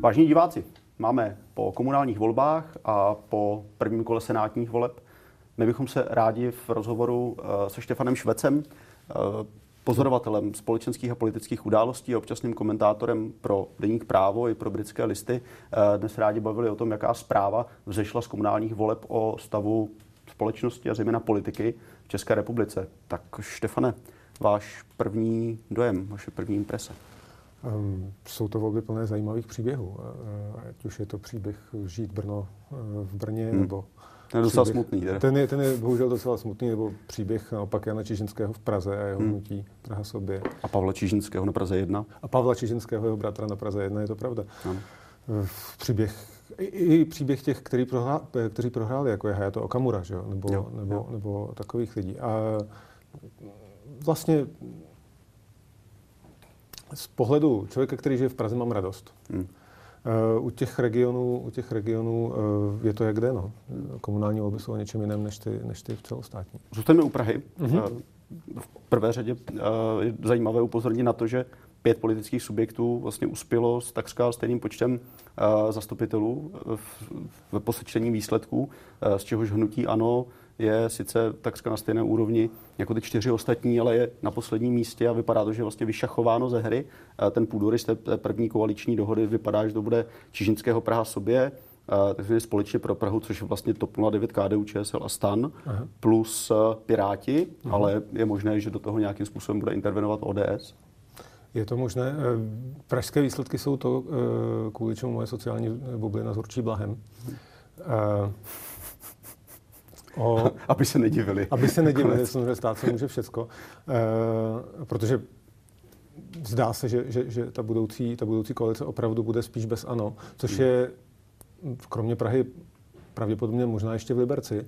Vážení diváci, máme po komunálních volbách a po prvním kole senátních voleb. My bychom se rádi v rozhovoru se Štefanem Švecem, pozorovatelem společenských a politických událostí a občasným komentátorem pro deník Právo i pro Britské listy, dnes rádi bavili o tom, jaká zpráva vzešla z komunálních voleb o stavu společnosti a zejména politiky v České republice. Tak Štefane, váš první dojem, vaše první imprese? Jsou to volby plné zajímavých příběhů. Ať už je to příběh Žít Brno v Brně, nebo... Ten je docela smutný. Ten je bohužel docela smutný, nebo příběh naopak Jana Čižinského v Praze a jeho hnutí Praha sobě. A Pavla Čižinského na Praze 1. A Pavla Čižinského, jeho bratra na Praze 1, je to pravda. Příběh těch, kteří prohráli, jako je Hayato Okamura, že? Nebo takových lidí. A vlastně z pohledu člověka, který žije v Praze, mám radost. U těch regionů je to jak jde, no. Komunální volby jsou o něčem jiném než ty v celostátní. Zůstaňme u Prahy. V prvé řadě je zajímavé upozornit na to, že 5 politických subjektů vlastně uspělo s takřka stejným počtem zastupitelů v posečtení výsledků, z čehož hnutí ANO je sice takřka na stejné úrovni jako ty 4 ostatní, ale je na posledním místě a vypadá to, že je vlastně vyšachováno ze hry. Ten půdorys té první koaliční dohody vypadá, že to bude Čižinského Praha sobě, takže společně pro Prahu, což je vlastně TOP 09, KDU, ČSL a STAN, plus Piráti, ale je možné, že do toho nějakým způsobem bude intervenovat ODS. Je to možné. Pražské výsledky jsou to, kvůli čemu moje sociální bublina zhorčí blahem. Aby se nedivili. Samozřejmě stát se může všecko. Protože zdá se, že ta budoucí koalice opravdu bude spíš bez ANO, což je kromě Prahy pravděpodobně možná ještě v Liberci.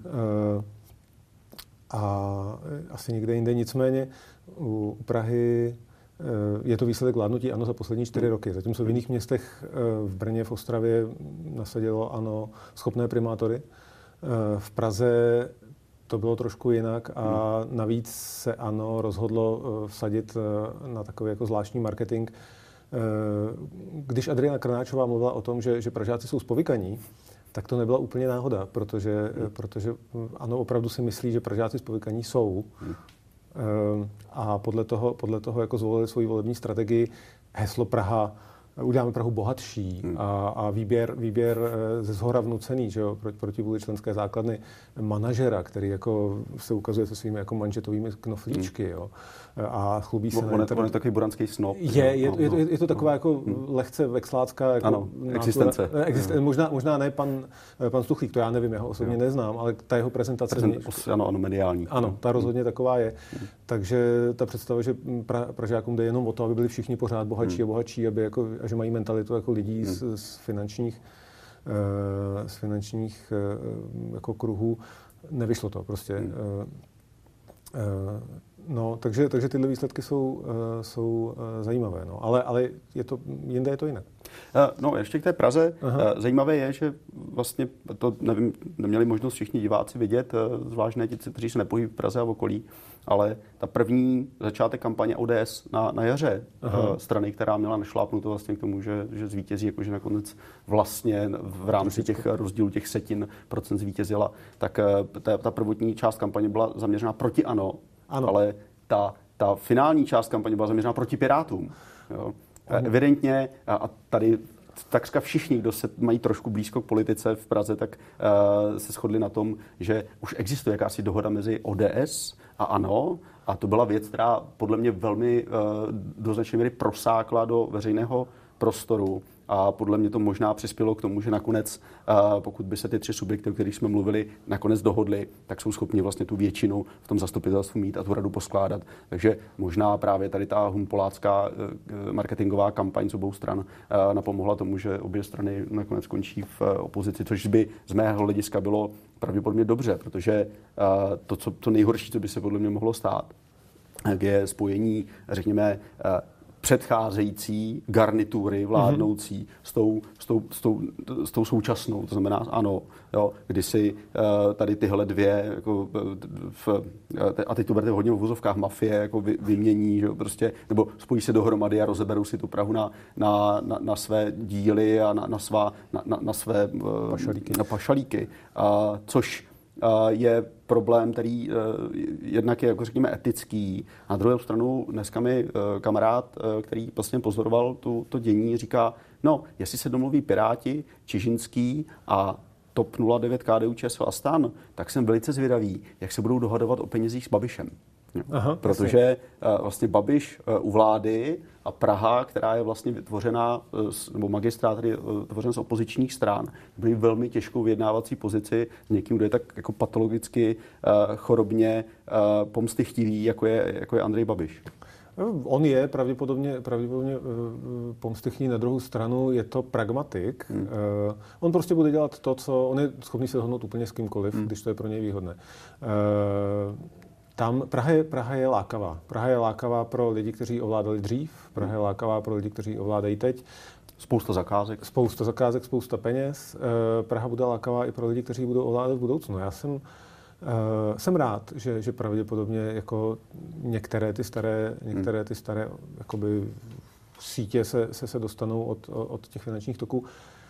A asi někde jinde. Nicméně u Prahy je to výsledek vládnutí ANO za poslední 4 roky. Zatímco v jiných městech, v Brně, v Ostravě nasadilo ANO schopné primátory. V Praze to bylo trošku jinak a navíc se ANO rozhodlo vsadit na takový jako zvláštní marketing. Když Adriana Krnáčová mluvila o tom, že Pražáci jsou zpovykaní, tak to nebyla úplně náhoda, protože ANO opravdu si myslí, že Pražáci zpovykaní jsou. A podle toho jako zvolili svoji volební strategii heslo Praha, uděláme Prahu bohatší a výběr ze zhora vnucený, že jo, proti vůli členské základny manažera, který jako se ukazuje se svými jako manžetovými knoflíčky, jo. A chlubí se on je takový buranský snob. Je to taková jako lehce vexlácká jako existence. Možná ne pan Stuchlík, to já nevím, já ho osobně neznám, ale ta jeho prezentace ano, mediální. Ano, ta rozhodně taková je. Takže ta představa, že Pražákům jde jenom o to, aby byli všichni pořád bohatší a bohatší, aby jako, a že mají mentalitu jako lidí z finančních jako kruhů, nevyšlo to prostě. No, takže tyhle výsledky jsou zajímavé, no. Ale jinde je to jinak. No, ještě k té Praze. Zajímavé je, že vlastně to nevím, neměli možnost všichni diváci vidět, zvlášť ti, kteří se nepohybí v Praze a v okolí, ale ta první začátek kampaně ODS na jaře strany, která měla našlápnuto vlastně k tomu, že zvítězí, jakože nakonec vlastně v rámci těch rozdílů těch setin procent zvítězila, tak ta prvotní část kampaně byla zaměřena proti ANO. Ale ta finální část kampaně byla zaměřena proti Pirátům. Jo. Evidentně, a tady takřka všichni, kdo se mají trošku blízko k politice v Praze, tak se shodli na tom, že už existuje jakási dohoda mezi ODS a ANO, a to byla věc, která podle mě velmi do značné míry prosákla do veřejného prostoru. A podle mě to možná přispělo k tomu, že nakonec, pokud by se ty 3 subjekty, o kterých jsme mluvili, nakonec dohodli, tak jsou schopni vlastně tu většinu v tom zastupitelstvu mít a tu radu poskládat. Takže možná právě tady ta humpolácká marketingová kampaň z obou stran napomohla tomu, že obě strany nakonec končí v opozici, což by z mého hlediska bylo pravděpodobně dobře, protože to nejhorší, co by se podle mě mohlo stát, je spojení, řekněme, předcházející garnitury vládnoucí s tou současnou, to znamená ANO, jo, kdy si tady tyhle dvě, jako a teď to berte hodně v uvozovkách, mafie jako vymění, že prostě, nebo spojí se dohromady a rozeberou si tu Prahu na své díly a na své pašalíky. Což je problém, který jednak je, jako řekněme, etický. Na druhou stranu dneska mi kamarád, který vlastně pozoroval to dění, říká, no, jestli se domluví Piráti, Čižinský a TOP 09, KDU-ČSL a STAN, tak jsem velice zvědavý, jak se budou dohadovat o penězích s Babišem. Aha, protože vlastně Babiš u vlády a Praha, která je vlastně vytvořená, nebo magistrát, který je vytvořen z opozičních stran, byli velmi těžkou vyjednávací pozici s někým, kdo je tak jako patologicky, chorobně pomstychtivý, jako je Andrej Babiš. On je pravděpodobně pomstychný, na druhou stranu je to pragmatik. On prostě bude dělat to, co on je schopný se dohodnout úplně s kýmkoliv, když to je pro něj výhodné. Tam Praha je lákavá. Praha je lákavá pro lidi, kteří ovládali dřív. Praha je lákavá pro lidi, kteří ovládají teď. Spousta zakázek, spousta peněz. Praha bude lákavá i pro lidi, kteří budou ovládat v budoucnu. Já jsem rád, že pravděpodobně jako některé ty staré jakoby sítě se dostanou od těch finančních toků.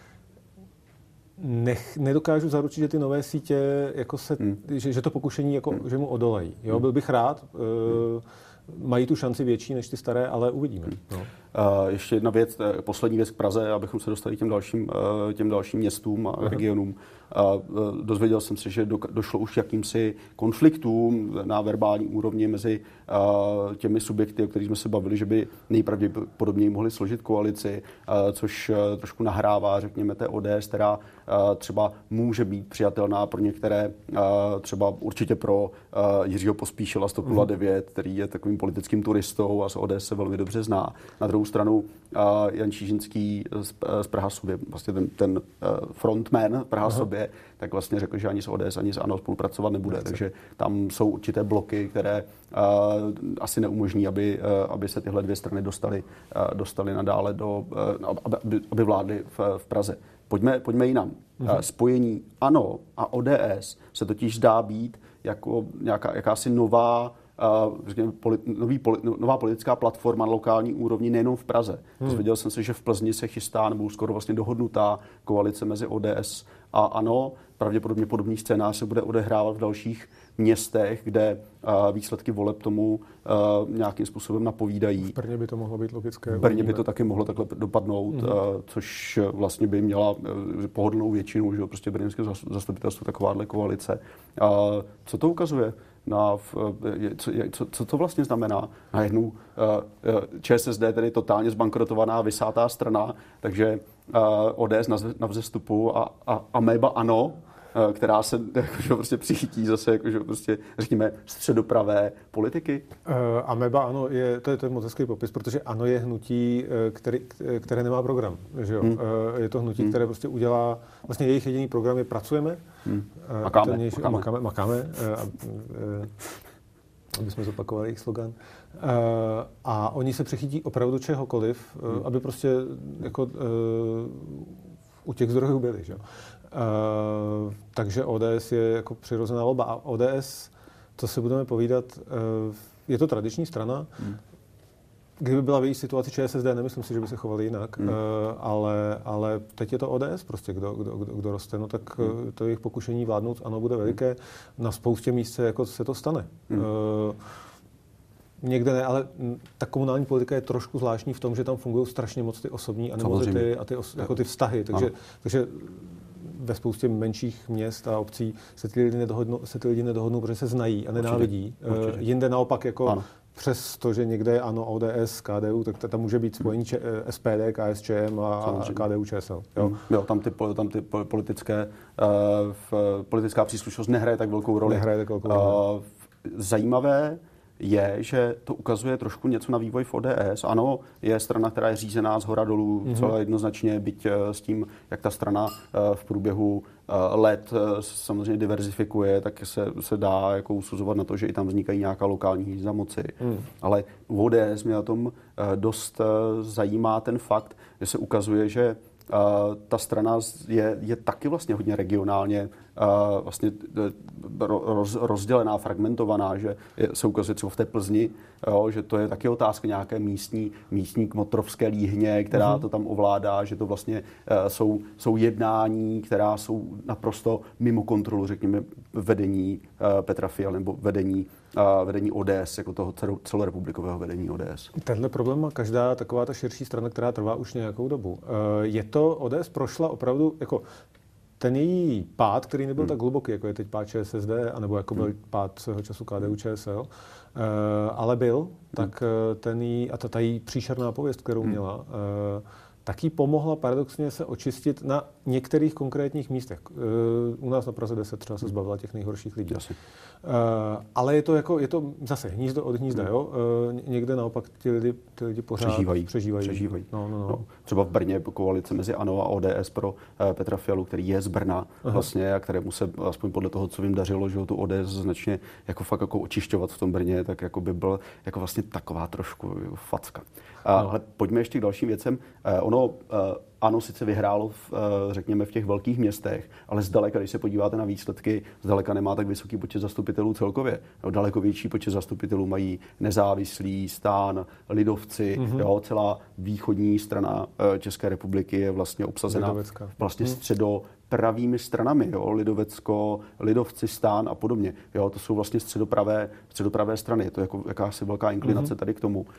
Nedokážu zaručit, že ty nové sítě jako že to pokušení jako, že mu odolají. Jo, byl bych rád. Mají tu šanci větší než ty staré, ale uvidíme. No. Ještě jedna věc, poslední věc k Praze, abychom se dostali těm dalším městům a regionům. Dozvěděl jsem se, že došlo už k jakýmsi konfliktům na verbální úrovni mezi těmi subjekty, o kterých jsme se bavili, že by nejpravděpodobněji mohli složit koalici, což trošku nahrává, řekněme, té ODS, která třeba může být přijatelná pro některé, třeba určitě pro Jiřího Pospíšila z TOP 09, který je takovým politickým turistou a z ODS se velmi dobře zná. Na druhou stranu Jan Čižinský z Praha sobě, vlastně ten frontman Praha sobě, tak vlastně řekl, že ani s ODS, ani s ANO spolupracovat nebude. Takže tam jsou určité bloky, které asi neumožní, aby se tyhle dvě strany dostaly nadále aby vládly v Praze. Pojďme jinam. Spojení ANO a ODS se totiž dá být jako jakási nová politická platforma na lokální úrovni nejenom v Praze. Dozvěděl jsem se, že v Plzni se chystá nebo skoro vlastně dohodnutá koalice mezi ODS a ANO. Pravděpodobně podobný scénář se bude odehrávat v dalších městech, kde výsledky voleb tomu nějakým způsobem napovídají. V Brně by to mohlo být logické. V Brně by to taky mohlo takhle dopadnout, což vlastně by měla pohodlnou většinu, že prostě brněnské zastupitelstvo takováhle koalice. Co to ukazuje? Co to vlastně znamená? Najednou ČSSD tedy totálně zbankrotovaná, vysátá strana, takže ODS na vzestupu a Ameba ANO, která se jakože prostě přichytí zase jakože prostě, řekněme, středopravé politiky? Ameba ANO to je moc hezký popis, protože ANO je hnutí, které nemá program. Že jo? Je to hnutí, které prostě udělá, vlastně jejich jediný program je pracujeme. Makáme. Aby jsme zopakovali jejich slogan. A oni se přechytí opravdu čehokoliv, aby prostě jako u těch zdrojů byli. Že? Takže ODS je jako přirozená volba. A ODS, co si budeme povídat, je to tradiční strana. Kdyby byla v její situaci ČSSD, nemyslím si, že by se chovali jinak, ale teď je to ODS prostě, kdo roste, no tak to jejich pokušení vládnout, ano, bude veliké. Na spoustě míst jako se to stane. Někde ne, ale ta komunální politika je trošku zvláštní v tom, že tam fungují strašně moc ty osobní animozity a jako ty vztahy, takže ve spoustě menších měst a obcí se ty lidi nedohodnou, protože se znají a nenávidí. Určitě. Jinde naopak jako přes to, že někde je ANO, ODS, KDU, tak tam může být spojení SPD, KSČM a KDU, ČSL. Jo, tam ty politická příslušnost nehraje tak velkou roli. Zajímavé je, že to ukazuje trošku něco na vývoj v ODS. Ano, je strana, která je řízená zhora dolů, celé jednoznačně, byť s tím, jak ta strana v průběhu let samozřejmě diverzifikuje, tak se dá jako usuzovat na to, že i tam vznikají nějaká lokální hnízda moci. Ale u ODS mě na tom dost zajímá ten fakt, že se ukazuje, že ta strana je taky vlastně hodně regionálně vlastně rozdělená, fragmentovaná, že se ukazuje třeba v té Plzni, jo, že to je taky otázka nějaké místní kmotrovské líhně, která to tam ovládá, že to vlastně jsou jednání, která jsou naprosto mimo kontrolu, řekněme, vedení Petra Fialy nebo vedení ODS, jako toho celorepublikového vedení ODS. Tenhle problém má každá taková ta širší strana, která trvá už nějakou dobu. Je to, ODS prošla opravdu, jako ten její pád, který nebyl tak hluboký, jako je teď pád ČSSD, anebo jako byl pád svého času KDU-ČSL, ale byl, tak ta její příšerná pověst, kterou měla, tak jí pomohla paradoxně se očistit na některých konkrétních místech. U nás na Praze 10 třeba se zbavila těch nejhorších lidí. Ale je to zase hnízdo od hnízda, jo? Někde naopak ty lidi pořád přežívají. No. Třeba v Brně koalice mezi ANO a ODS pro Petra Fialu, který je z Brna vlastně a kterému se aspoň podle toho, co vím, dařilo, že tu ODS značně jako fakt jako očišťovat v tom Brně, tak jako by byl jako vlastně taková trošku facka. Ale pojďme ještě k dalším věcem. ANO sice vyhrálo řekněme v těch velkých městech, ale zdaleka, když se podíváte na výsledky, zdaleka nemá tak vysoký počet zastupitelů celkově. Daleko větší počet zastupitelů mají nezávislí, STAN, lidovci, celá východní strana České republiky je vlastně obsazena vlastně středopravými stranami, Lidovecko, lidovci, STAN a podobně. To jsou vlastně středopravé strany. Je to jako jakási velká inklinace tady k tomu.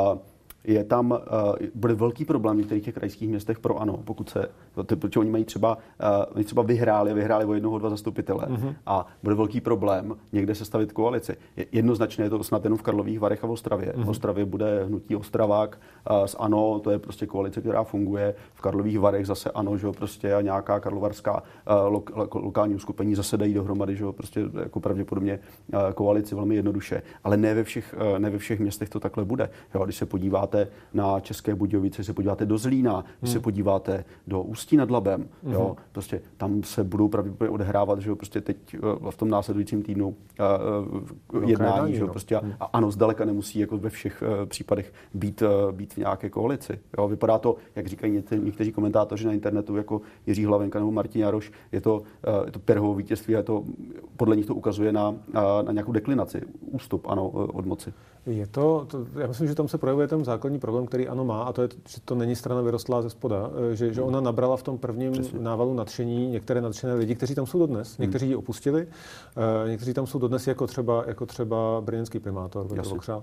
Bude velký problém v některých těch krajských městech pro ANO, protože oni mají třeba vyhráli o 1-2 zastupitele a bude velký problém někde sestavit koalici. Jednoznačně je to snad jenom v Karlových Varech a v Ostravě. V Ostravě bude hnutí Ostravák s ANO, to je prostě koalice, která funguje. V Karlových Varech zase ANO, že prostě a nějaká karlovarská lokální uskupení zase dají dohromady, že prostě jako pravděpodobně koalici velmi jednoduše. Ale ne ve všech městech to takhle bude. Když se podíváte na České Budějovice, když se podíváte do Zlína, když se podíváte do Ústí nad Labem, prostě tam se budou pravděpodobně odehrávat, že prostě teď v tom následujícím týdnu jednání, že prostě a ANO zdaleka nemusí jako ve všech případech být v nějaké koalici. Vypadá to, jak říkají někteří komentátoři na internetu, jako Jiří Hlavenka nebo Martin Jaroš, je to Pyrrhovo vítězství a podle nich to ukazuje na nějakou deklinaci, ústup ANO od moci. Já myslím, že tam se projevuje ten základní problém, který ANO má, a to je, že to není strana vyrostlá ze spoda, že ona nabrala v tom prvním návalu nadšení některé nadšené lidi, kteří tam jsou dodnes. Někteří ji opustili, někteří tam jsou dodnes jako třeba brněnský primátor Petr Vokřál.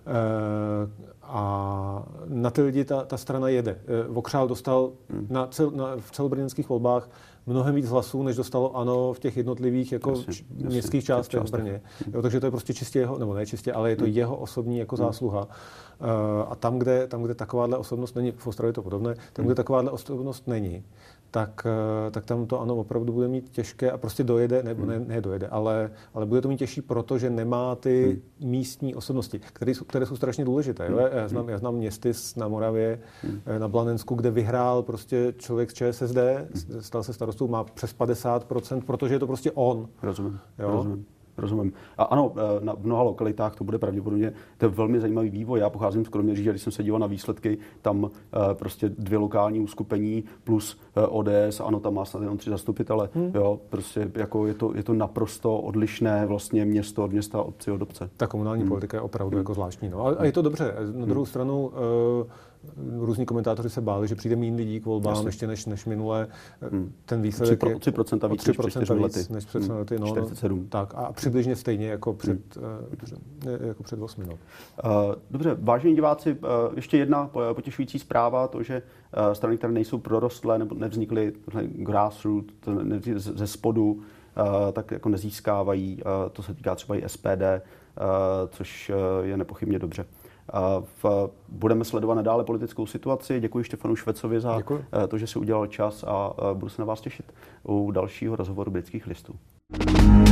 A na ty lidi ta strana jede. Vokřál dostal v celobrněnských volbách mnohem víc hlasů, než dostalo ANO v těch jednotlivých městských částech v Brně. Takže to je prostě čistě jeho, nebo ne čistě, ale je to jeho osobní jako zásluha. A tam, kde takováhle osobnost není, v Ostravě to podobné, tam, kde takováhle osobnost není, tak tam to ANO opravdu bude mít těžké a prostě dojede, nebo ne dojede, ale bude to mít těžší, protože nemá ty místní osobnosti, které jsou strašně důležité. Já znám městy na Moravě, na Blanensku, kde vyhrál prostě člověk z ČSSD, stal se starostou, má přes 50%, protože je to prostě on. Rozumím. A ano, v mnoha lokalitách to bude pravděpodobně, to je velmi zajímavý vývoj. Já pocházím z Kroměříže, když jsem se díval na výsledky, tam prostě 2 lokální uskupení plus ODS, ANO tam má snad jenom 3 zastupitele. Prostě jako je to naprosto odlišné vlastně město od města, obci od obce. Ta komunální politika je opravdu jako zvláštní. A je to dobře. Na druhou stranu různí komentátoři se báli, že přijde méně lidí k volbám ještě než minule. Ten výsledek je 3% víc než před 4 lety. 47. Tak a přibližně stejně jako před 8 minut. Dobře, vážení diváci, ještě jedna potěšující zpráva, to, že strany, které nejsou prorostlé nebo nevznikly grassroots, ze spodu, tak jako nezískávají. To se týká třeba i SPD, což je nepochybně dobře. Budeme sledovat nadále politickou situaci. Děkuji Štefanu Švecovi za to, že si udělal čas a budu se na vás těšit u dalšího rozhovoru Britských listů.